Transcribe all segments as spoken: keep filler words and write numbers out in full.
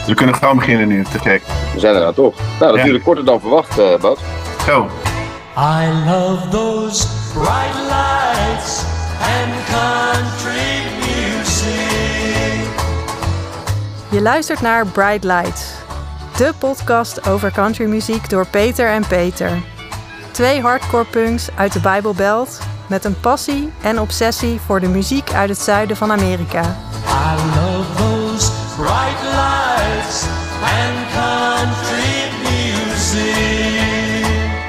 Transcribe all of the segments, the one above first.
We kunnen gewoon beginnen nu, te gek. We zijn er nou toch. Nou, natuurlijk ja. korter dan verwacht, uh, Bas. Zo. I love those bright lights and country music. Je luistert naar Bright Lights, de podcast over countrymuziek door Peter en Peter. Twee hardcore punks uit de Bijbelbelt met een passie en obsessie voor de muziek uit het zuiden van Amerika. I love those bright lights and country music.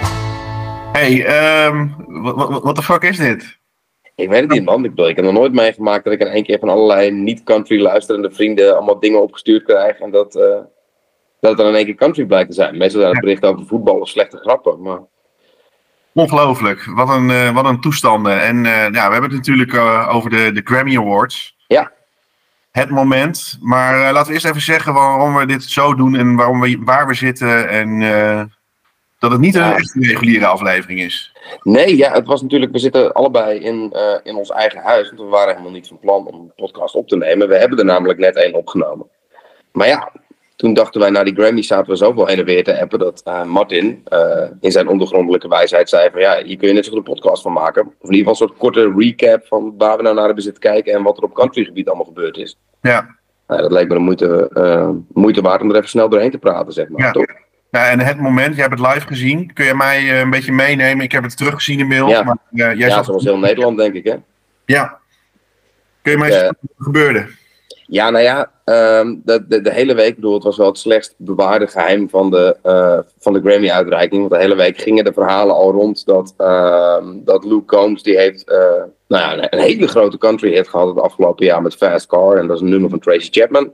Hey, um, wat de fuck is dit? Ik weet het niet, man. Ik, bedoel, ik heb nog nooit meegemaakt dat ik in één keer van allerlei niet-country luisterende vrienden allemaal dingen opgestuurd krijg. En dat, uh, dat het dan in één keer country blijkt te zijn. Meestal zijn het berichten over voetbal of slechte grappen. Maar... Ongelooflijk. Wat een, uh, wat een toestanden. En uh, ja, we hebben het natuurlijk uh, over de, de Grammy Awards. Ja. Het moment. Maar uh, laten we eerst even zeggen waarom we dit zo doen en waarom we, waar we zitten. En uh, dat het niet ja. een echt reguliere aflevering is. Nee, ja, het was natuurlijk, we zitten allebei in, uh, in ons eigen huis. Want we waren helemaal niet van plan om een podcast op te nemen. We hebben er namelijk net één opgenomen. Maar ja, toen dachten wij na die Grammy zaten we zoveel heen en weer te appen dat uh, Martin uh, in zijn ondergrondelijke wijsheid zei van ja, hier kun je net zo goed een podcast van maken. Of in ieder geval een soort korte recap van waar we nou naar hebben zitten kijken en wat er op countrygebied allemaal gebeurd is. Ja. Nou, dat leek me de moeite, uh, moeite waard om er even snel doorheen te praten, zeg maar. Ja. Toch? Ja, en het moment, jij hebt het live gezien. Kun je mij uh, een beetje meenemen? Ik heb het teruggezien in beeld. Ja, maar, uh, jij ja zat... zoals heel Nederland, denk ik, hè? Ja. Kun je mij zeggen uh, wat er gebeurde? Ja, nou ja, um, de, de, de hele week, bedoel, het was wel het slechtst bewaarde geheim van de, uh, van de Grammy-uitreiking. Want de hele week gingen de verhalen al rond dat, uh, dat Luke Combs, die heeft uh, nou ja, een, een hele grote country hit gehad het afgelopen jaar met Fast Car. En dat is een nummer van Tracy Chapman.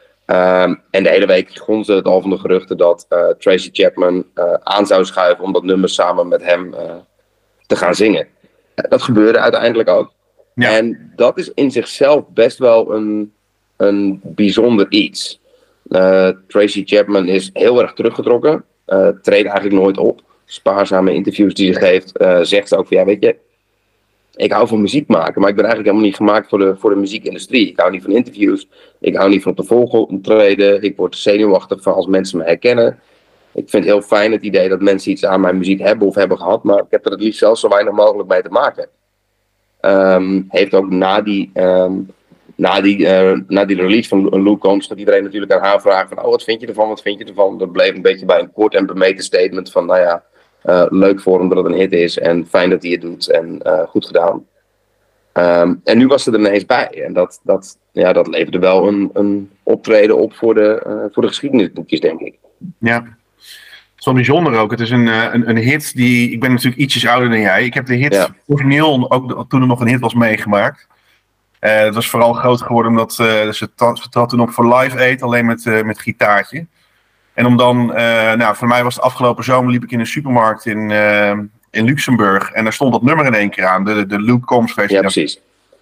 Um, en de hele week gonste het al van de geruchten dat uh, Tracy Chapman uh, aan zou schuiven om dat nummer samen met hem uh, te gaan zingen. Uh, dat gebeurde uiteindelijk ook. Ja. En dat is in zichzelf best wel een, een bijzonder iets. Uh, Tracy Chapman is heel erg teruggetrokken. Uh, treedt eigenlijk nooit op. Spaarzame interviews die ze geeft, uh, zegt ze ook van ja, weet je, ik hou van muziek maken, maar ik ben eigenlijk helemaal niet gemaakt voor de, voor de muziekindustrie. Ik hou niet van interviews, ik hou niet van op de voorgrond treden, ik word zenuwachtig van als mensen me herkennen. Ik vind het heel fijn het idee dat mensen iets aan mijn muziek hebben of hebben gehad, maar ik heb er het liefst zelfs zo weinig mogelijk mee te maken. Um, heeft ook na die, um, na die, uh, na die release van Luke Combs, dat iedereen natuurlijk aan haar vraagt van, oh, wat vind je ervan, wat vind je ervan? Dat bleef een beetje bij een kort en bemeten statement van, nou ja, Uh, leuk voor hem dat het een hit is en fijn dat hij het doet en uh, goed gedaan. Um, en nu was ze er ineens bij en dat, dat, ja, dat leverde wel een, een optreden op voor de, uh, voor de geschiedenisboekjes, denk ik. Ja, het is wel bijzonder ook. Het is een, een, een hit die, ik ben natuurlijk ietsjes ouder dan jij. Ik heb de hit ja. origineel, ook toen er nog een hit was, meegemaakt. Uh, het was vooral groot geworden omdat uh, ze trad toen op voor Live Aid, alleen met, uh, met gitaartje. En om dan, uh, nou, voor mij was het afgelopen zomer, liep ik in een supermarkt in, uh, in Luxemburg. En daar stond dat nummer in één keer aan, de, de Luke Combs versie. Ja, precies.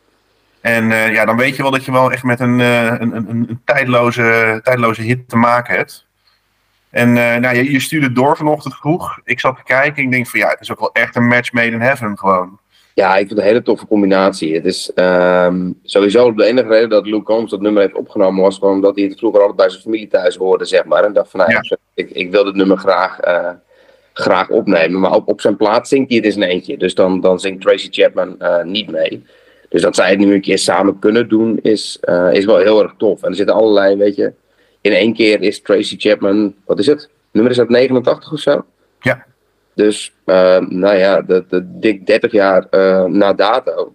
En uh, ja, dan weet je wel dat je wel echt met een, uh, een, een, een tijdloze, tijdloze hit te maken hebt. En uh, nou, je, je stuurde het door vanochtend vroeg. Ik zat te kijken en ik denk van ja, het is ook wel echt een match made in heaven gewoon. Ja, ik vind het een hele toffe combinatie. Het is um, sowieso de enige reden dat Luke Combs dat nummer heeft opgenomen was gewoon omdat hij het vroeger altijd bij zijn familie thuis hoorde, zeg maar. En dacht van, nou, ja. ik, ik wil dit nummer graag, uh, graag opnemen. Maar op, op zijn plaat zingt hij het eens in eentje. Dus dan, dan zingt Tracy Chapman uh, niet mee. Dus dat zij het nu een keer samen kunnen doen is, uh, is wel heel erg tof. En er zitten allerlei, weet je, in één keer is Tracy Chapman, wat is het? Nummer is uit negenentachtig of zo? Ja. Dus, uh, nou ja, de, de dik dertig jaar uh, na dato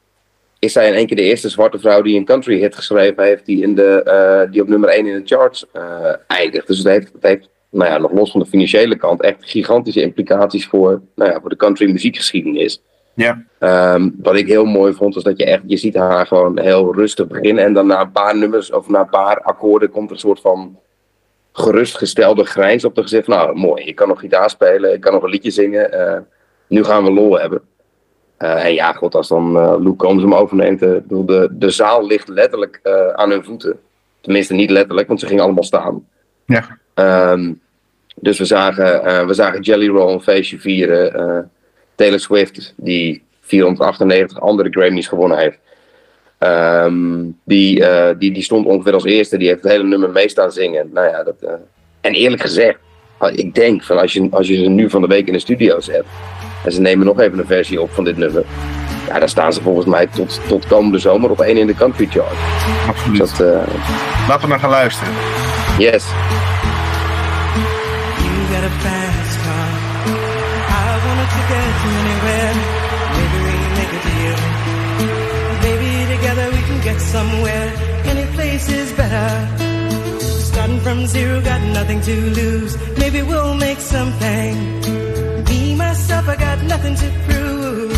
is zij in één keer de eerste zwarte vrouw die een country hit geschreven heeft die, in de, uh, die op nummer één in de charts uh, eindigt. Dus het heeft, het heeft, nou ja, nog los van de financiële kant, echt gigantische implicaties voor, nou ja, voor de country muziekgeschiedenis. Ja. Um, wat ik heel mooi vond, was dat je echt, je ziet haar gewoon heel rustig beginnen en dan na een paar nummers of na een paar akkoorden komt er een soort van gerustgestelde grijns op de gezicht. Nou, mooi, ik kan nog gitaar spelen, ik kan nog een liedje zingen. Uh, nu gaan we lol hebben. Uh, en ja, god, als dan uh, Luke Combs hem overneemt. Uh, de, de zaal ligt letterlijk uh, aan hun voeten. Tenminste, niet letterlijk, want ze gingen allemaal staan. Ja. Um, dus we zagen, uh, we zagen Jelly Roll een feestje vieren. Uh, Taylor Swift, die vierhonderdachtennegentig andere Grammys gewonnen heeft. Um, die, uh, die, die stond ongeveer als eerste. Die heeft het hele nummer mee staan zingen. Nou ja, dat, uh... En eerlijk gezegd, ik denk van als je, als je ze nu van de week in de studio zet en ze nemen nog even een versie op van dit nummer, ja, dan staan ze volgens mij tot, tot komende zomer op één in de country chart. Absoluut. Dus dat, uh... Laten we naar gaan luisteren. Yes. You got a fast car. I wanted to get you anywhere. Maybe we make a deal. Maybe together we can get somewhere. Any place is better. Starting from zero, got nothing to lose. Maybe we'll make something. Me, myself, I got nothing to prove.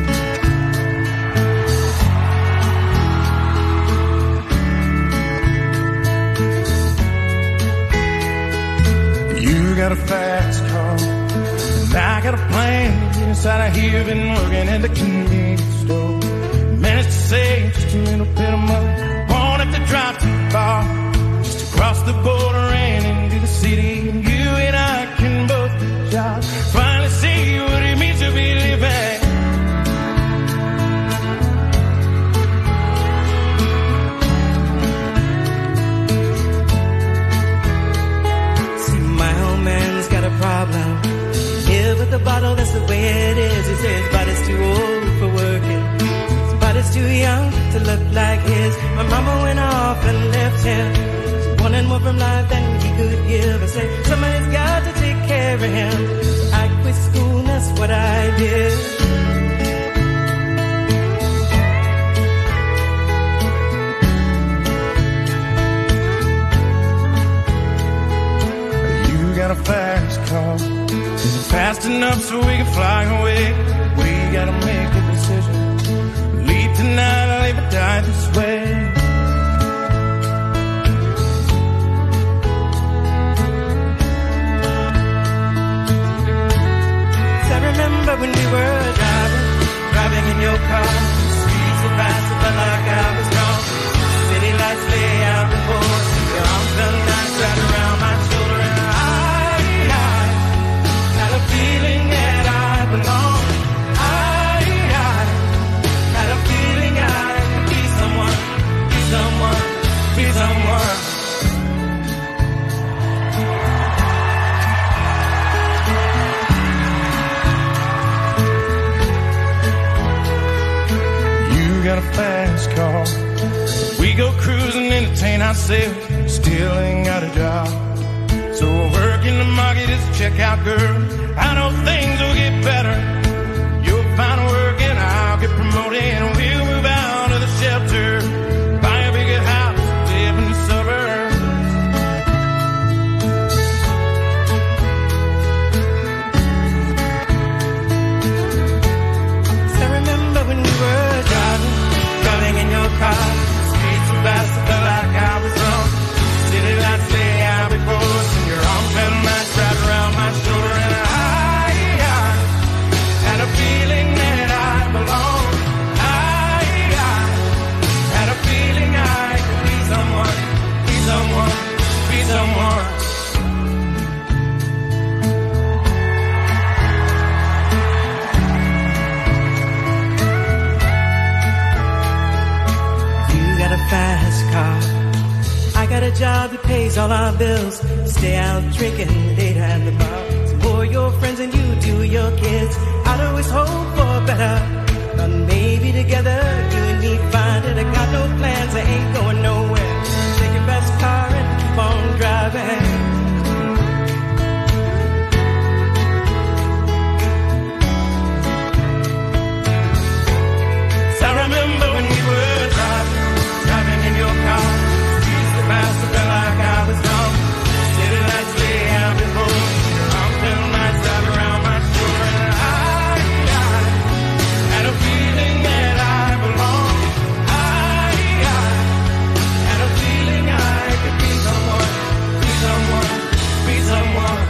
You got a fast car, and I got a plan. Get inside of here, been working at the convenience store. Managed to save just a little bit of money. Won't have to drive too far. Cross the border and into the city, and you and I can both get jobs. Finally see what it means to be living. See, my old man's got a problem. Yeah, but the bottle, that's the way it is. He says his body's too old for working. His body's too young to look like his. My mama went off and left him. Wanted more from life than he could give. I say, somebody's got to take care of him. So I quit school and that's what I did. You got a fast car. Is it fast enough so we can fly away? We gotta make a decision. Leave tonight or live or die this way. Remember when we were driving, driving in your car. Streets so fast, it felt like I was gone. City lights lay out before us. Your arms felt nice wrapped around my shoulder. And I, I had a feeling that I belonged. I, I had a feeling I could be someone, be someone, be someone. Got a fast car. We go cruising, entertain ourselves. Still ain't got a job. So we'll work in the market as a checkout girl. I know things will get better. You'll find work and I'll get promoted. And we'll move out of the shelter. Buy a bigger house, live in the suburbs. So I remember when we were driving, driving in your car. Streets so fast, I felt like I was wrong. City lights lay out before us, and your arms felt nice wrapped around my shoulder. And I, I had a feeling that I belonged. I, I had a feeling I could be someone, be someone, be someone. Fast car. I got a job that pays all our bills. Stay out drinking late at the bar. Some more your friends than you do your kids. I'd always hope for better, but maybe together you and me find it. I got no plans, I ain't going nowhere. Take your best car and keep on driving. So I remember when we were driving, driving in your car. Streets so fast, I felt like I was gone. City lights lay out before me. Your arms felt nice wrapped around my shoulder. And I, I had a feeling that I belonged. I, I had a feeling I could be someone, be someone, be someone.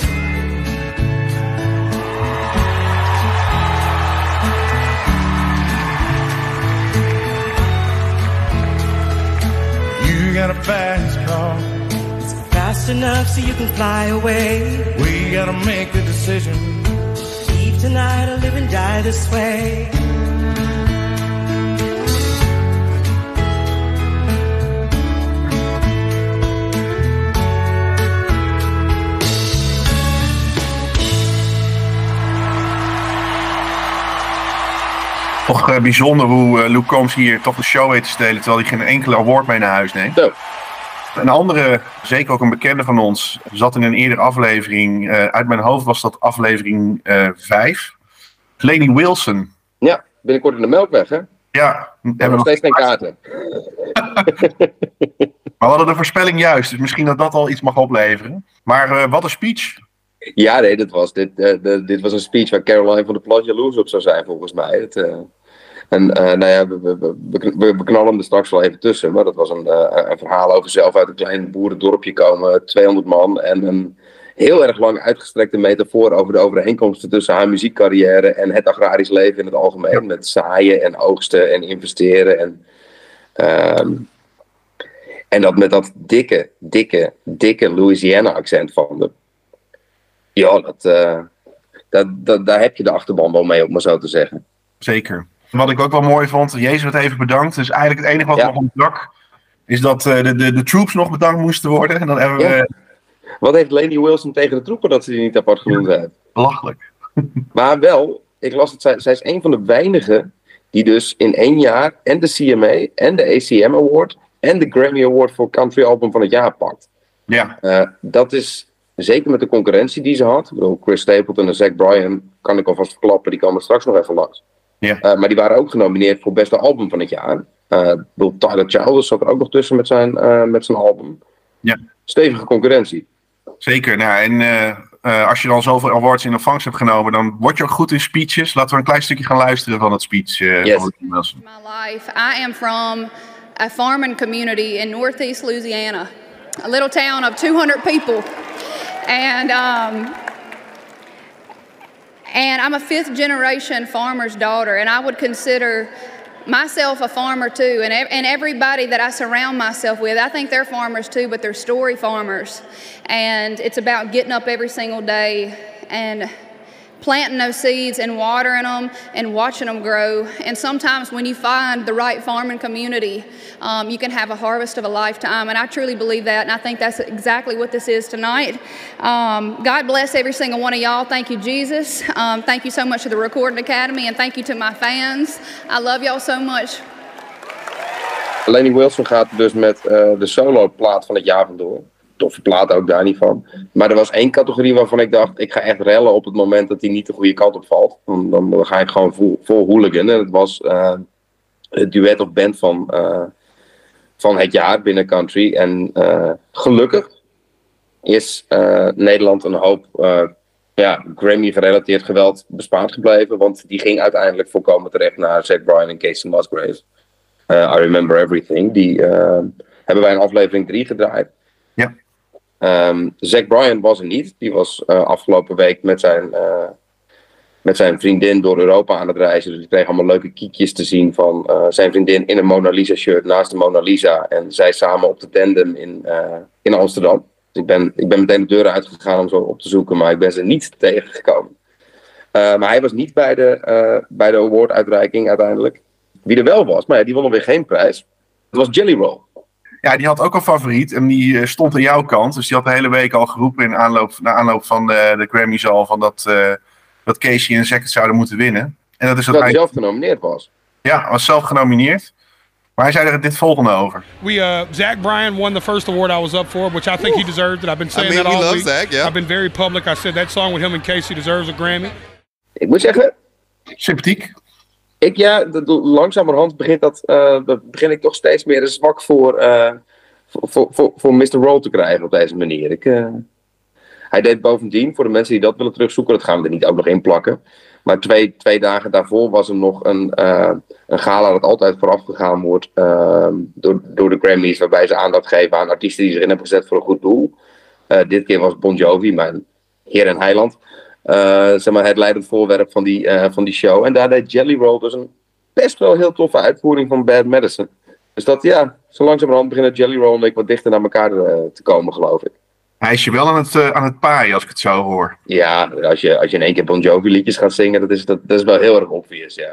You got a fast car. Is it fast enough so you can fly away? We gotta make the decision. Leave tonight or live and die this way. Toch uh, bijzonder hoe uh, Luke Combs hier toch de show weet te stelen, terwijl hij geen enkele award mee naar huis neemt. Zo. Een andere, zeker ook een bekende van ons, zat in een eerdere aflevering. Uh, uit mijn hoofd was dat aflevering vijf. Uh, Lainey Wilson. Ja, binnenkort in de Melkweg, hè? Ja. We hebben nog steeds geen kaarten. Maar we hadden de voorspelling juist, dus misschien dat dat al iets mag opleveren. Maar uh, wat een speech. Ja, nee, dit was, dit, uh, de, dit was een speech waar Caroline van der Plas jaloers op zou zijn, volgens mij. Het, uh, en uh, nou ja, we, we, we, we, we knallen hem er straks wel even tussen. Maar dat was een, uh, een verhaal over zelf uit een klein boerendorpje komen. tweehonderd man en een heel erg lang uitgestrekte metafoor over de overeenkomsten tussen haar muziekcarrière en het agrarisch leven in het algemeen. Ja. Met zaaien en oogsten en investeren. En, uh, en dat met dat dikke, dikke, dikke Louisiana accent van de... Ja, dat, uh, dat, dat, daar heb je de achterban wel mee, om maar zo te zeggen. Zeker. Wat ik ook wel mooi vond, Jezus werd even bedankt. Dus eigenlijk het enige wat ja. nog ontbrak, is dat uh, de, de, de troops nog bedankt moesten worden. En dan hebben ja. we... Wat heeft Lainey Wilson tegen de troepen dat ze die niet apart genoemd heeft? Belachelijk. Maar wel, ik las het, zij, zij is een van de weinigen die dus in één jaar en de C M A en de A C M Award en de Grammy Award voor Country Album van het jaar pakt. Ja. Uh, dat is... Zeker met de concurrentie die ze had. Ik bedoel, Chris Stapleton en Zach Bryan, kan ik alvast verklappen, die komen straks nog even langs. Ja. Uh, maar die waren ook genomineerd voor beste album van het jaar. Uh, bedoel, Tyler Childers zat er ook nog tussen met zijn, uh, met zijn album. Ja. Stevige concurrentie. Zeker. Nou, en uh, uh, als je dan zoveel awards in ontvangst hebt genomen, dan word je ook goed in speeches. Laten we een klein stukje gaan luisteren van het speech. Uh, yes. van My life. I am from a farming community in northeast Louisiana. A little town of two hundred people. And um, and I'm a fifth generation farmer's daughter, and I would consider myself a farmer too. And and everybody that I surround myself with, I think they're farmers too, but they're story farmers. And it's about getting up every single day and planting those seeds and watering them and watching them grow. And sometimes when you find the right farming community, um, you can have a harvest of a lifetime. And I truly believe that, and I think that's exactly what this is tonight. Um, God bless every single one of y'all. Thank you, Jesus. Um, thank you so much to the Recording Academy, and thank you to my fans. I love y'all so much. Lainey Wilson gaat dus met uh, de solo-plaat van het jaar vandoor. Toffe plaat ook daar niet van. Maar er was één categorie waarvan ik dacht, ik ga echt rellen op het moment dat hij niet de goede kant op valt. Dan, dan ga ik gewoon vol, vol hooligan. En het was uh, het duet of band van, uh, van het jaar binnen country. En uh, gelukkig is uh, Nederland een hoop uh, ja, Grammy-gerelateerd geweld bespaard gebleven. Want die ging uiteindelijk volkomen terecht naar Zach Bryan en Casey Musgraves. Uh, I Remember Everything. Die uh, hebben wij in aflevering drie gedraaid. Ja. Um, Zach Bryan was er niet. Die was uh, afgelopen week met zijn, uh, met zijn vriendin door Europa aan het reizen. Dus ik kreeg allemaal leuke kiekjes te zien van uh, zijn vriendin in een Mona Lisa shirt naast de Mona Lisa. En zij samen op de tandem in, uh, in Amsterdam. Dus ik ben, ik ben meteen de deuren uitgegaan om zo op te zoeken, maar ik ben ze niet tegengekomen. Uh, maar hij was niet bij de, uh, bij de awarduitreiking uiteindelijk. Wie er wel was, maar ja, die won alweer geen prijs. Het was Jelly Roll. Ja, die had ook een favoriet en die uh, stond aan jouw kant. Dus die had de hele week al geroepen in aanloop, na aanloop van de, de Grammys al van dat, uh, dat Casey en Zach het zouden moeten winnen. En dat is dat hij zelf eigenlijk... genomineerd was. Ja, hij was zelf genomineerd. Maar hij zei er dit volgende over. We, uh, Zach Bryan won the first award I was up for, which I think Ooh. he deserved it. I've been saying I mean, that all we week. love Zach, yeah. I've been very public. I said that song with him and Casey deserves a Grammy. Ik moet zeggen... Sympathiek. Ik, ja, de, de, langzamerhand begint dat, uh, begin ik toch steeds meer een zwak voor, uh, voor, voor, voor mister Roll te krijgen op deze manier. Ik, uh, hij deed bovendien, voor de mensen die dat willen terugzoeken, dat gaan we er niet ook nog in plakken. Maar twee, twee dagen daarvoor was er nog een, uh, een gala dat altijd vooraf gegaan wordt uh, door, door de Grammys, waarbij ze aandacht geven aan artiesten die zich in hebben gezet voor een goed doel. Uh, dit keer was Bon Jovi, mijn heer en heiland. Uh, zeg maar het leidend voorwerp van die, uh, van die show. En daar deed Jelly Roll dus een best wel heel toffe uitvoering van Bad Medicine. Dus dat, ja, zo langzamerhand beginnen Jelly Roll en ik wat dichter naar elkaar uh, te komen, geloof ik. Hij is je wel aan het, uh, aan het paaien, als ik het zo hoor. Ja, als je, als je in één keer Bon Jovi liedjes gaat zingen, dat is, dat, dat is wel heel erg obvious, ja.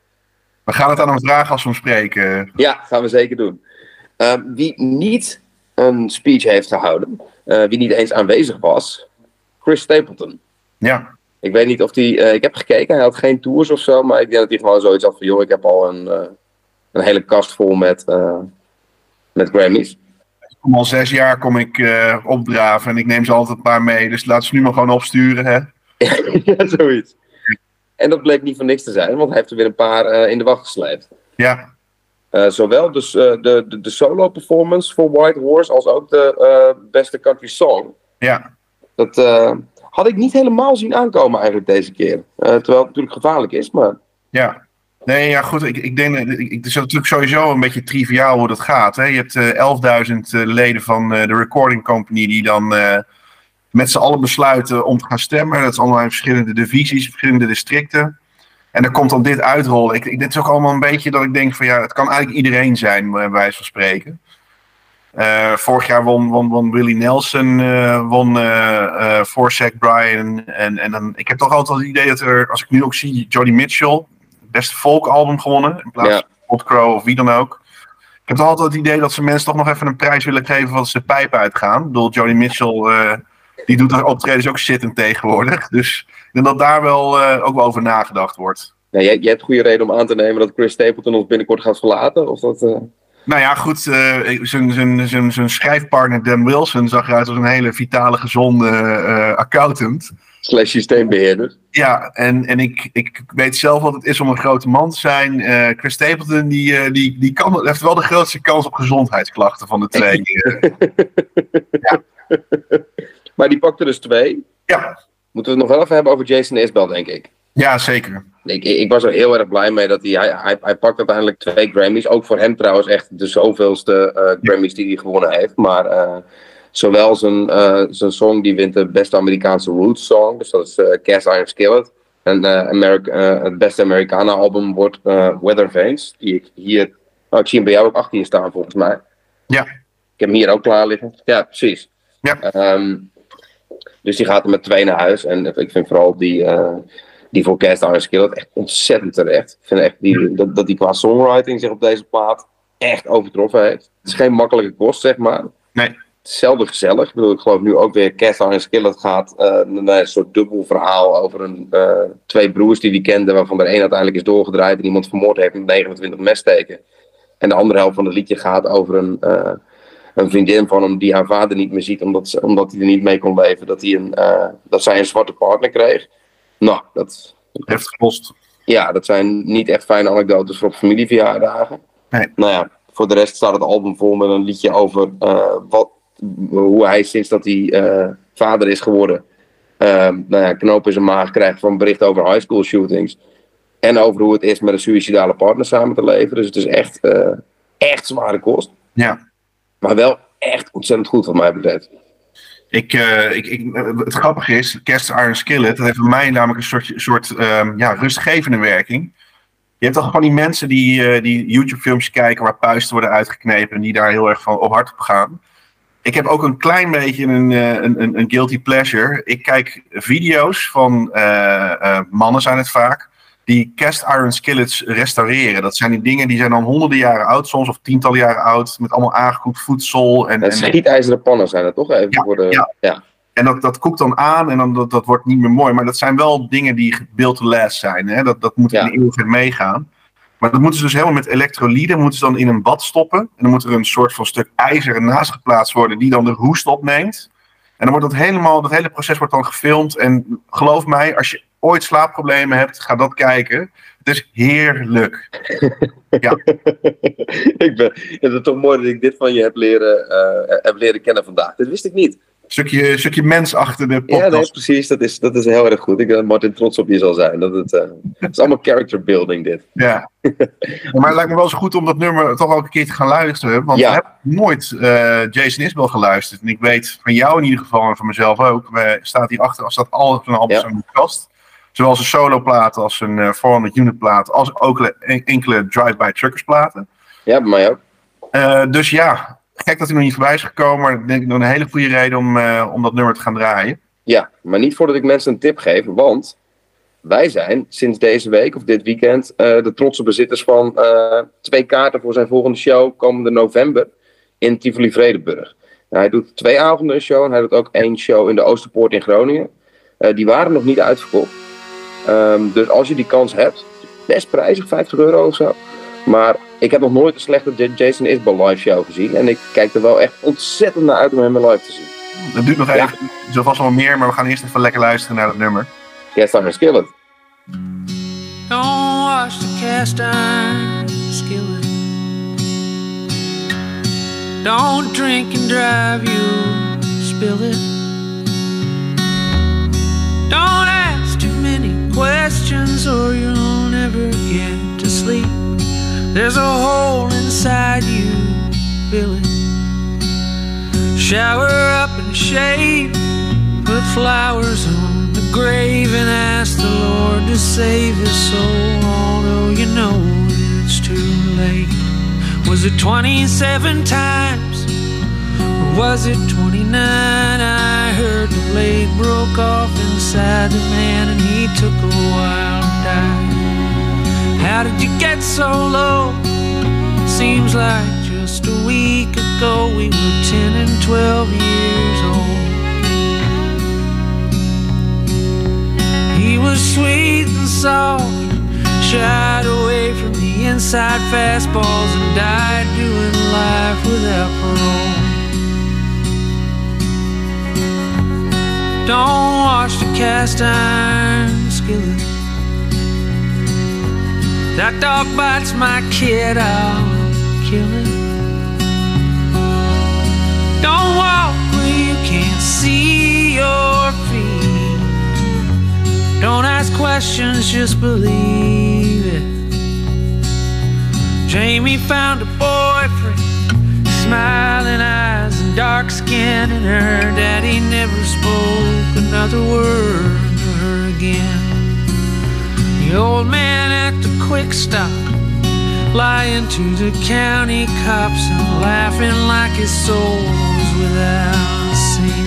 We gaan het aan hem vragen als we hem spreken. Ja, gaan we zeker doen. Uh, wie niet een speech heeft gehouden, uh, wie niet eens aanwezig was, Chris Stapleton. Ja. Ik weet niet of hij... Uh, ik heb gekeken, hij had geen tours of zo, maar ik denk dat hij gewoon zoiets had van, joh, ik heb al een, uh, een hele kast vol met, uh, met Grammys. Ik kom al zes jaar kom ik uh, opdraven en ik neem ze altijd een paar mee, dus laat ze nu maar gewoon opsturen, hè? Ja, zoiets. En dat bleek niet voor niks te zijn, want hij heeft er weer een paar uh, in de wacht gesleept. Ja. Uh, zowel dus, uh, de, de, de solo performance voor White Horse als ook de uh, beste country song. Ja. Dat uh, had ik niet helemaal zien aankomen eigenlijk deze keer. Uh, terwijl het natuurlijk gevaarlijk is, maar... Ja. Nee, ja goed, ik, ik denk, ik, het is natuurlijk sowieso een beetje triviaal hoe dat gaat. Hè? Je hebt uh, elfduizend uh, leden van uh, de recording company die dan uh, met z'n allen besluiten om te gaan stemmen. Dat is allemaal in verschillende divisies, verschillende districten. En dan komt dan dit uitrollen. Ik, ik, dit is ook allemaal een beetje dat ik denk van ja, het kan eigenlijk iedereen zijn, bij wijze van spreken. Uh, vorig jaar won, won, won Willie Nelson, uh, won uh, uh, voor Zach Bryan. En, en dan, ik heb toch altijd het idee dat er, als ik nu ook zie, Joni Mitchell, het beste folkalbum gewonnen, in plaats ja. van Scott Crow of wie dan ook. Ik heb toch altijd het idee dat ze mensen toch nog even een prijs willen geven als ze de pijp uitgaan. Ik bedoel, Joni Mitchell, uh, die doet haar optredens ook zittend tegenwoordig. Dus ik denk dat daar wel uh, ook wel over nagedacht wordt. Ja, jij, jij hebt goede reden om aan te nemen dat Chris Stapleton ons binnenkort gaat verlaten? Of dat, uh... Nou ja, goed, uh, zijn schrijfpartner Dan Wilson zag eruit als een hele vitale, gezonde uh, accountant. Slash systeembeheerder. Ja, en, en ik, ik weet zelf wat het is om een grote man te zijn. Uh, Chris Stapleton, die, uh, die, die kan, heeft wel de grootste kans op gezondheidsklachten van de twee. Ja. Maar die pakte dus twee. Ja. Moeten we het nog wel even hebben over Jason Isbell, denk ik. Ja, zeker. Ik, ik was er heel erg blij mee dat hij, hij, hij, hij pakt uiteindelijk twee Grammys. Ook voor hem trouwens echt de zoveelste uh, Grammys die hij gewonnen heeft. Maar uh, zowel zijn, uh, zijn song die wint de beste Amerikaanse roots song. Dus dat is uh, Cast Iron Skillet. En uh, America, uh, het beste Americana album wordt uh, Weather Vanes. Die ik hier, oh, ik zie hem bij jou ook achter je staan volgens mij. Ja. Ik heb hem hier ook klaar liggen. Ja, precies. Ja. Um, dus die gaat er met twee naar huis. En ik vind vooral die... Uh, Die voor Cast Iron Skillet echt ontzettend terecht. Ik vind echt die, dat, dat die qua songwriting zich op deze plaat echt overtroffen heeft. Het is geen makkelijke kost, zeg maar. Nee. Het is zelden gezellig. Ik bedoel, ik geloof nu ook weer Cast Iron Skillet gaat uh, naar een soort dubbel verhaal over een, uh, twee broers die die kenden, waarvan de een uiteindelijk is doorgedraaid en iemand vermoord heeft met negenentwintig messteken. En de andere helft van het liedje gaat over een, uh, een vriendin van hem die haar vader niet meer ziet omdat, ze, omdat hij er niet mee kon leven. Dat, hij een, uh, dat zij een zwarte partner kreeg. Nou, dat... Heeft gekost. Ja, dat zijn niet echt fijne anekdotes voor op familieverjaardagen. Nee. Nou ja, voor de rest staat het album vol met een liedje over uh, wat, hoe hij sinds dat hij uh, vader is geworden, uh, nou ja, knoop in zijn maag krijgt van bericht over high school shootings. En over hoe het is met een suïcidale partner samen te leven. Dus het is echt, uh, echt zware kost. Ja. Maar wel echt ontzettend goed wat mij betreft. Ik, uh, ik, ik, het grappige is, Cast Iron Skillet, dat heeft voor mij namelijk een soort, soort um, ja, rustgevende werking. Je hebt toch van die mensen die, uh, die YouTube-filmpjes kijken waar puisten worden uitgeknepen en die daar heel erg van op hard op gaan. Ik heb ook een klein beetje een, een, een, een guilty pleasure. Ik kijk video's van uh, uh, mannen zijn het vaak, die cast iron skillets restaureren. Dat zijn die dingen die zijn dan honderden jaren oud, soms of tientallen jaren oud, met allemaal aangekoekt voedsel. En, en schietijzeren pannen zijn het toch? Even ja, voor de, ja. ja. En dat, dat koekt dan aan en dan, dat, dat wordt niet meer mooi. Maar dat zijn wel dingen die built to last zijn. Hè? Dat, dat moet ja. in de eeuwigheid meegaan. Maar dat moeten ze dus helemaal met elektrolyden moeten ze dan in een bad stoppen. En dan moet er een soort van stuk ijzer ernaast geplaatst worden die dan de roest opneemt. En dan wordt dat helemaal, dat hele proces wordt dan gefilmd. En geloof mij, als je ooit slaapproblemen hebt, ga dat kijken. Het is heerlijk. Ja. ik ben, het is toch mooi dat ik dit van je heb leren, uh, heb leren kennen vandaag. Dat wist ik niet. Stukje, stukje mens achter de podcast. Ja, nee, precies. Dat is, dat is heel erg goed. Ik denk dat Martin trots op je zal zijn. Dat het, uh, het is allemaal character building dit. Ja. Maar het lijkt me wel eens goed om dat nummer toch ook een keer te gaan luisteren. Want ja. ik heb nooit uh, Jason Isbell geluisterd. En ik weet van jou in ieder geval en van mezelf ook. We staat hier achter als dat al van albums aan de kast. Zowel een soloplaat als een uh, vierhonderd unit plaat. Als ook enkele drive-by truckers platen. Ja, bij mij ook. Uh, dus ja... Gek dat hij nog niet voorbij is gekomen, maar ik denk nog een hele goede reden om, uh, om dat nummer te gaan draaien. Ja, maar niet voordat ik mensen een tip geef, want wij zijn sinds deze week of dit weekend uh, de trotse bezitters van uh, twee kaarten voor zijn volgende show komende november in Tivoli Vredenburg. Nou, hij doet twee avonden een show en hij doet ook één show in de Oosterpoort in Groningen. Uh, die waren nog niet uitverkocht. Um, dus als je die kans hebt, best prijzig, vijftig euro of zo. Maar ik heb nog nooit een slechte Jason Isbell live show gezien. En ik kijk er wel echt ontzettend naar uit om hem live te zien. Dat duurt nog Ja. even, zo vast wel meer, maar we gaan eerst even lekker luisteren naar dat nummer. Cast Iron Skillet. Don't wash the cast iron skillet. Don't drink and drive, you spill it. Don't ask too many questions or you'll never get to sleep. There's a hole inside you, fill it. Shower up and shave, put flowers on the grave and ask the Lord to save his soul, although you know it's too late. Was it twenty-seven times, or was it twenty-nine? I heard the blade broke off inside the man and he took a while to die. How did you get so low? Seems like just a week ago we were ten and twelve years old. He was sweet and soft, shied away from the inside fastballs and died doing life without parole. Don't wash the cast iron skillet. That dog bites my kid, I'll kill it. Don't walk where you can't see your feet. Don't ask questions, just believe it. Jamie found a boyfriend, smiling eyes and dark skin, and her daddy never spoke another word to her again. The old man at the quick stop, lying to the county cops and laughing like his soul was without sin.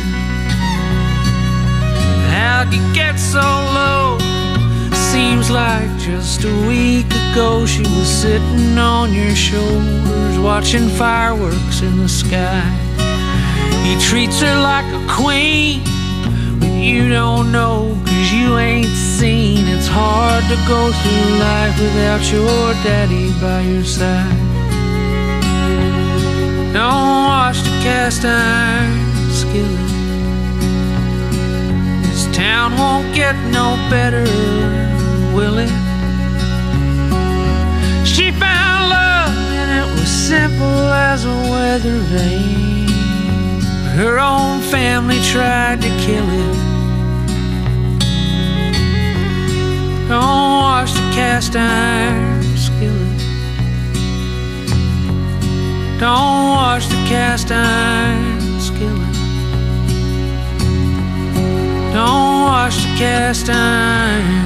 How'd you get so low? Seems like just a week ago she was sitting on your shoulders watching fireworks in the sky. He treats her like a queen, but you don't know cause you ain't seen. It's hard to go through life without your daddy by your side. Don't wash the cast iron skillet. This town won't get no better, will it? She found love and it was simple as a weather vane. Her own family tried to kill it. Don't wash the cast iron skillet. Don't wash the cast iron skillet. Don't wash the cast iron.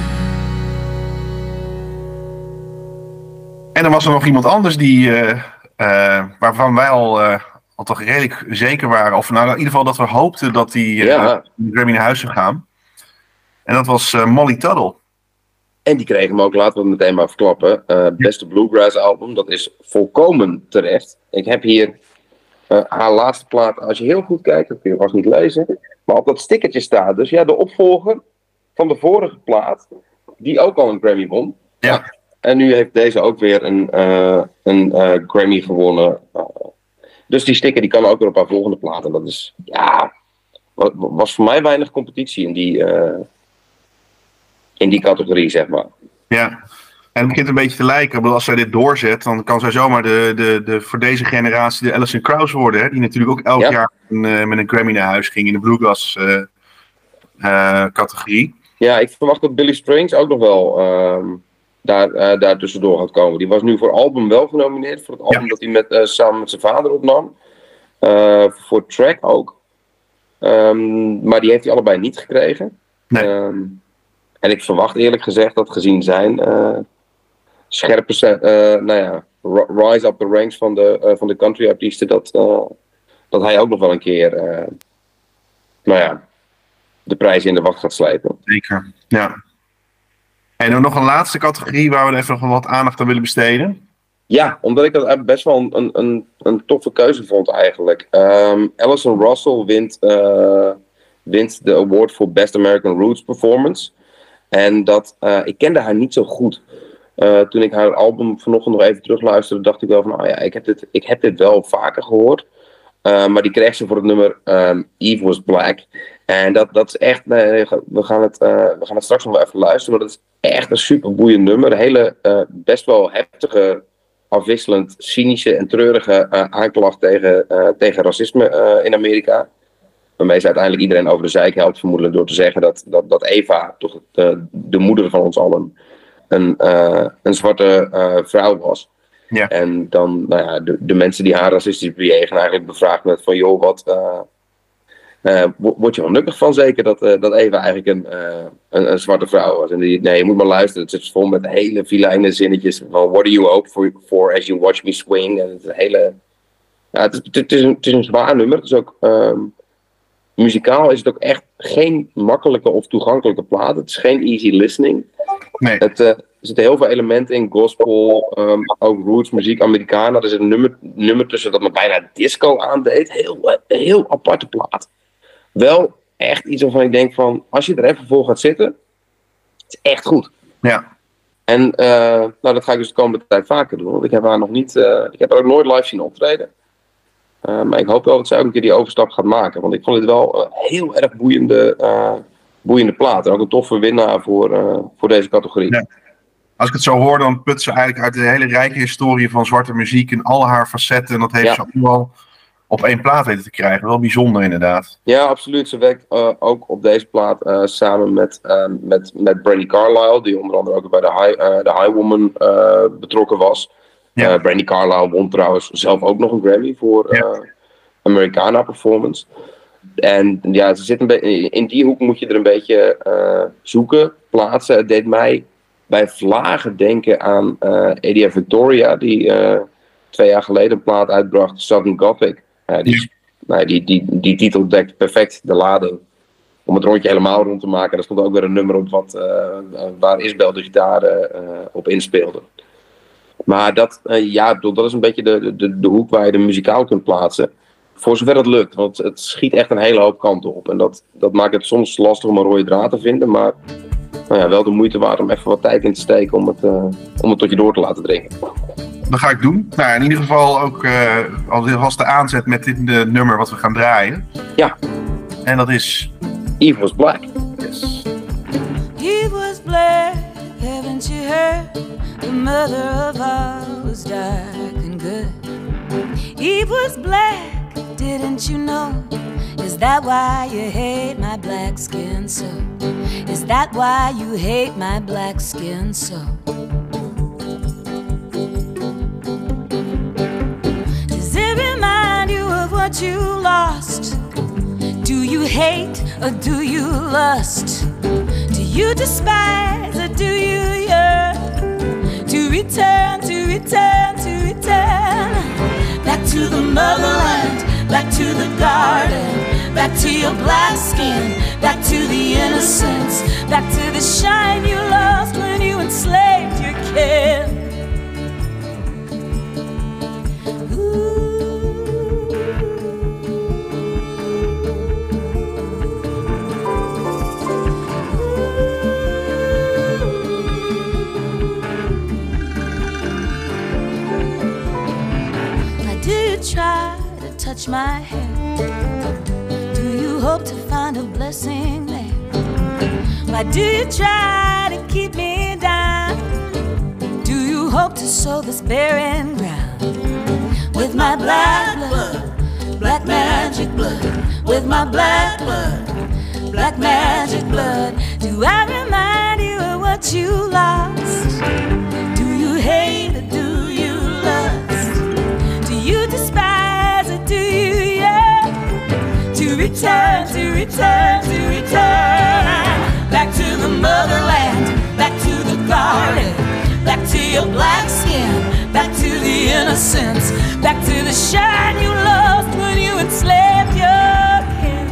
En dan was er nog iemand anders die, uh, uh, waarvan wij al, uh, al toch redelijk zeker waren. Of nou in ieder geval dat we hoopten dat die uh, Ja. de Grammy naar huis zou gaan. En dat was uh, Molly Tuttle. En die kregen hem ook, laten we het meteen maar verklappen. Uh, beste Bluegrass album, dat is volkomen terecht. Ik heb hier uh, haar laatste plaat, als je heel goed kijkt, dat kun je vast niet lezen. Maar op dat stickertje staat dus, ja, de opvolger van de vorige plaat, die ook al een Grammy won. Ja. En nu heeft deze ook weer een, uh, een uh, Grammy gewonnen. Uh, dus die sticker die kan ook weer op haar volgende plaat. En dat is, ja, was voor mij weinig competitie in die, uh, in die categorie, zeg maar. Ja. En het begint een beetje te lijken. Ik bedoel, als zij dit doorzet, dan kan zij zomaar de, de, de, voor deze generatie de Alison Krauss worden. Hè? Die natuurlijk ook elk Ja. jaar een, uh, met een Grammy naar huis ging in de Bluegrass uh, uh, categorie. Ja, ik verwacht dat Billy Strings ook nog wel uh, daar, uh, daar tussendoor gaat komen. Die was nu voor album wel genomineerd. Voor het album Ja. dat hij met, uh, samen met zijn vader opnam. Uh, voor track ook. Um, maar die heeft hij allebei niet gekregen. Nee. Um, en ik verwacht eerlijk gezegd dat gezien zijn uh, scherpe uh, nou ja, rise up the ranks van de, uh, van de country artiesten, dat, uh, dat hij ook nog wel een keer uh, nou ja, de prijs in de wacht gaat slepen. Zeker, ja. En dan nog een laatste categorie waar we er even nog wat aandacht aan willen besteden. Ja, omdat ik dat best wel een, een, een toffe keuze vond eigenlijk. Um, Alison Russell wint, uh, wint de award voor Best American Roots Performance. En dat, uh, ik kende haar niet zo goed. Uh, toen ik haar album vanochtend nog even terugluisterde, dacht ik wel van, oh ja, ik heb dit, ik heb dit wel vaker gehoord. Uh, maar die kreeg ze voor het nummer um, Eve Was Black. En dat, dat is echt, nee, we, gaan het, uh, we gaan het straks nog wel even luisteren, maar dat is echt een super boeiend nummer. Een hele, uh, best wel heftige, afwisselend cynische en treurige uh, aanklacht tegen, uh, tegen racisme uh, in Amerika. Waarmee ze uiteindelijk iedereen over de zeik helpt, vermoedelijk door te zeggen dat, dat, dat Eva, toch het, uh, de moeder van ons allen, een, uh, een zwarte uh, vrouw was. Ja. En dan, nou ja, de, de mensen die haar racistisch bejegenen eigenlijk bevraagd met van, joh, wat, uh, uh, word je wel nukkig van zeker dat, uh, dat Eva eigenlijk een, uh, een, een zwarte vrouw was. En die, nee, je moet maar luisteren, het zit vol met hele filijne zinnetjes van, what do you hope for, for as you watch me swing? En het is een hele, ja, het is, het is, een, het is een zwaar nummer, het is ook, um, muzikaal is het ook echt geen makkelijke of toegankelijke plaat. Het is geen easy listening. Nee. Het, uh, er zitten heel veel elementen in, gospel, um, ook roots, muziek, Americana. Er zit een nummer, nummer tussen dat me bijna disco aandeed. Heel, heel aparte plaat. Wel echt iets waarvan ik denk van, als je er even voor gaat zitten, het is echt goed. Ja. En uh, nou, dat ga ik dus de komende tijd vaker doen. Want ik heb haar nog niet, uh, ik heb haar ook nooit live zien optreden. Uh, maar ik hoop wel dat zij ook een keer die overstap gaat maken. Want ik vond dit wel een heel erg boeiende, uh, boeiende plaat. En ook een toffe winnaar voor, uh, voor deze categorie. Ja. Als ik het zo hoor, dan put ze eigenlijk uit de hele rijke historie van zwarte muziek in al haar facetten. En dat heeft ja. ze allemaal op één plaat weten te krijgen. Wel bijzonder inderdaad. Ja, absoluut. Ze werkt uh, ook op deze plaat uh, samen met, uh, met, met Brandi Carlile. Die onder andere ook bij de High, uh, de High Woman uh, betrokken was. Ja. Uh, Brandi Carlile won trouwens zelf ook nog een Grammy voor uh, ja. Americana Performance. En ja, ze zit een be- in die hoek moet je er een beetje uh, zoeken, plaatsen. Het deed mij bij vlagen denken aan uh, Edia Victoria, die uh, twee jaar geleden een plaat uitbracht, Southern Gothic. Uh, die, ja. nou, die, die, die titel dekt perfect de lading om het rondje helemaal rond te maken. Er stond ook weer een nummer op wat, uh, waar Isabel de gitaar uh, op inspeelde. Maar dat, uh, ja, bedoel, dat is een beetje de, de, de hoek waar je de muzikaal kunt plaatsen. Voor zover dat lukt, want het schiet echt een hele hoop kanten op. En dat, dat maakt het soms lastig om een rode draad te vinden, maar nou ja, wel de moeite waard om even wat tijd in te steken om het, uh, om het tot je door te laten dringen. Dat ga ik doen. Nou, in ieder geval ook uh, als de aanzet met dit uh, nummer wat we gaan draaien. Ja. En dat is... Eve Was Black. Yes. Eve was black, haven't you heard? The mother of all was dark and good. Eve was black, didn't you know? Is that why you hate my black skin so? Is that why you hate my black skin so? Does it remind you of what you lost? Do you hate or do you lust? Do you despise or do you yearn? To return, to return, to return. Back to the motherland, back to the garden, back to your black skin, back to the innocence, back to the shine you lost when you enslaved your kin. Try to touch my hair? Do you hope to find a blessing there? Why do you try to keep me down? Do you hope to sow this barren ground? With my black blood, black magic blood. With my black blood, black magic blood. Do I remind you of what you lost? Do you hate or do you lust? Do you despise or do you yearn? To return, to return, to return. Back to the motherland, back to the garden, back to your black skin, back to the innocence, back to the shine you lost when you enslaved your kin.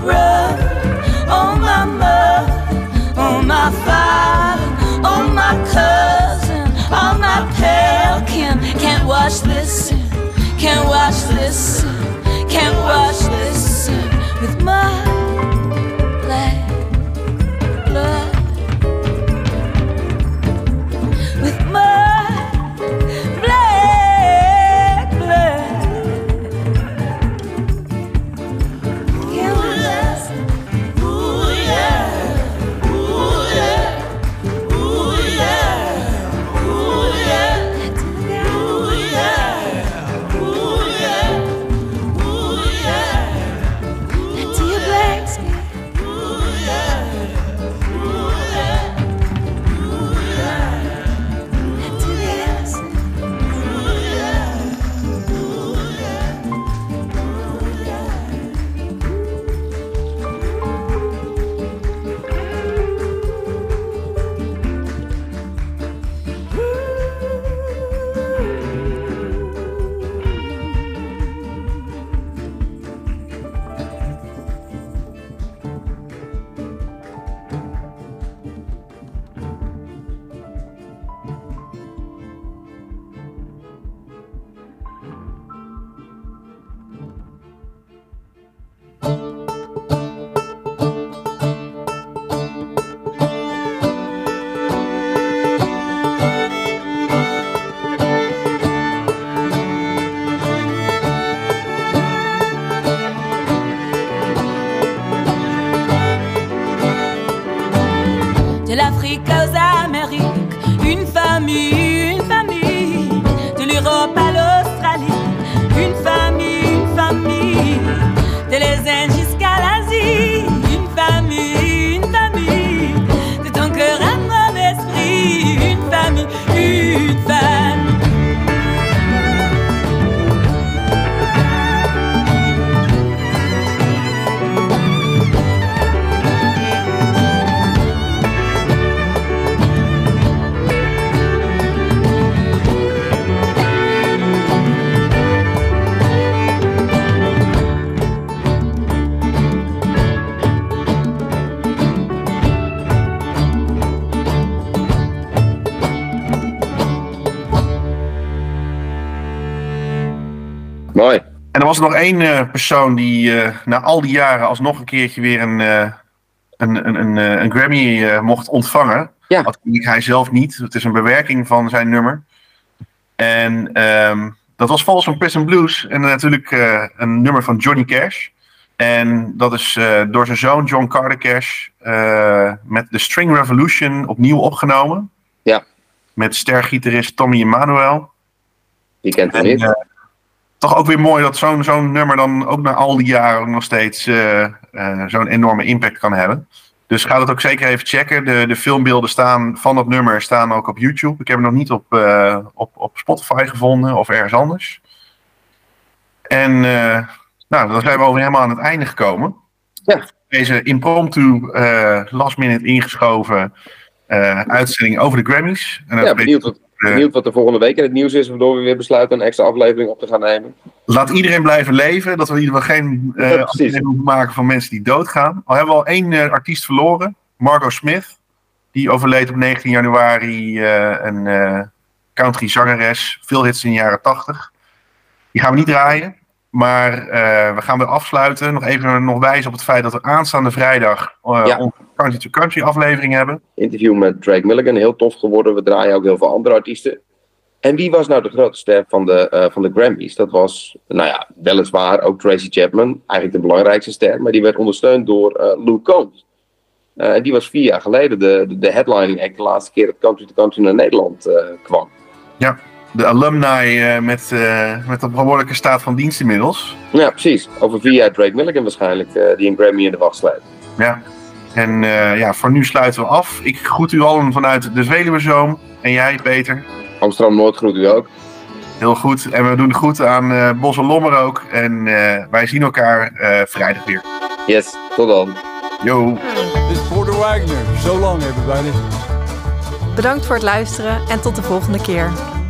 brother, oh my mother, oh my father, oh my cousin, oh my pal. Can't, can't wash this sin, can't wash this sin, can't wash this sin with my black blood. With my black blood. Can we just, ooh yeah, ooh yeah, ooh yeah, ooh yeah, ooh yeah, ooh yeah, ooh yeah. Let to your black skin. Ooh yeah, ooh yeah, ooh yeah. To the innocent. Ooh yeah, ooh yeah, ooh yeah. De l'Afrique aux Amériques, une famille, une famille. De l'Europe à l'Australie, une famille, une famille. De les Indes jusqu'à l'Asie, une famille, une famille. De ton cœur à mon esprit, une famille, une famille. Mooi. En er was nog één uh, persoon die uh, na al die jaren alsnog een keertje weer een, uh, een, een, een, uh, een Grammy uh, mocht ontvangen. Ja. Dat kreeg hij zelf niet. Het is een bewerking van zijn nummer. En um, dat was Folsom Prison Blues. En natuurlijk uh, een nummer van Johnny Cash. En dat is uh, door zijn zoon John Carter Cash uh, met The String Revolution opnieuw opgenomen. Ja. Met stergitarist Tommy Emmanuel. Die kent hem En, niet. uh, toch ook weer mooi dat zo'n zo'n nummer dan ook na al die jaren ook nog steeds uh, uh, zo'n enorme impact kan hebben. Dus ga dat ook zeker even checken. De, de filmbeelden staan van dat nummer staan ook op YouTube. Ik heb hem nog niet op, uh, op, op Spotify gevonden of ergens anders. En uh, nou, dan zijn we alweer helemaal aan het einde gekomen. Ja. Deze impromptu, uh, last minute ingeschoven uh, uitzending over de Grammys. En dat Ja, benieuwd wat, benieuwd wat er volgende week in het nieuws is, waardoor we weer besluiten een extra aflevering op te gaan nemen. Laat iedereen blijven leven, dat we in ieder geval geen uh, Ja, aflevering moeten maken van mensen die doodgaan. Al hebben we al één uh, artiest verloren, Margot Smith. Die overleed op negentien januari, uh, een uh, country zangeres, veel hits in de jaren tachtig. Die gaan we niet draaien, maar uh, we gaan weer afsluiten. Nog even nog wijzen op het feit dat we aanstaande vrijdag uh, Ja. onze Country to Country aflevering hebben. Interview met Drake Milligan, heel tof geworden. We draaien ook heel veel andere artiesten. En wie was nou de grote ster van de, uh, van de Grammys? Dat was, nou ja, weliswaar ook Tracy Chapman, eigenlijk de belangrijkste ster, maar die werd ondersteund door uh, Luke Combs. Uh, en die was vier jaar geleden de, de, de headlining act de laatste keer dat Country to Country naar Nederland uh, kwam. Ja, de alumni uh, met, uh, met een behoorlijke staat van dienst inmiddels. Ja, precies. Over vier jaar Drake Milligan waarschijnlijk, uh, die een Grammy in de wacht sleept. Ja, en uh, ja, voor nu sluiten we af. Ik groet u allen vanuit de Veluwezoom. En jij, Peter? Amsterdam-Noord groet u ook. Heel goed. En we doen de groeten aan uh, Bos en Lommer ook. En uh, wij zien elkaar uh, vrijdag weer. Yes, tot dan. Yo. This is Porter Wagner. So long, everybody. Bedankt voor het luisteren en tot de volgende keer.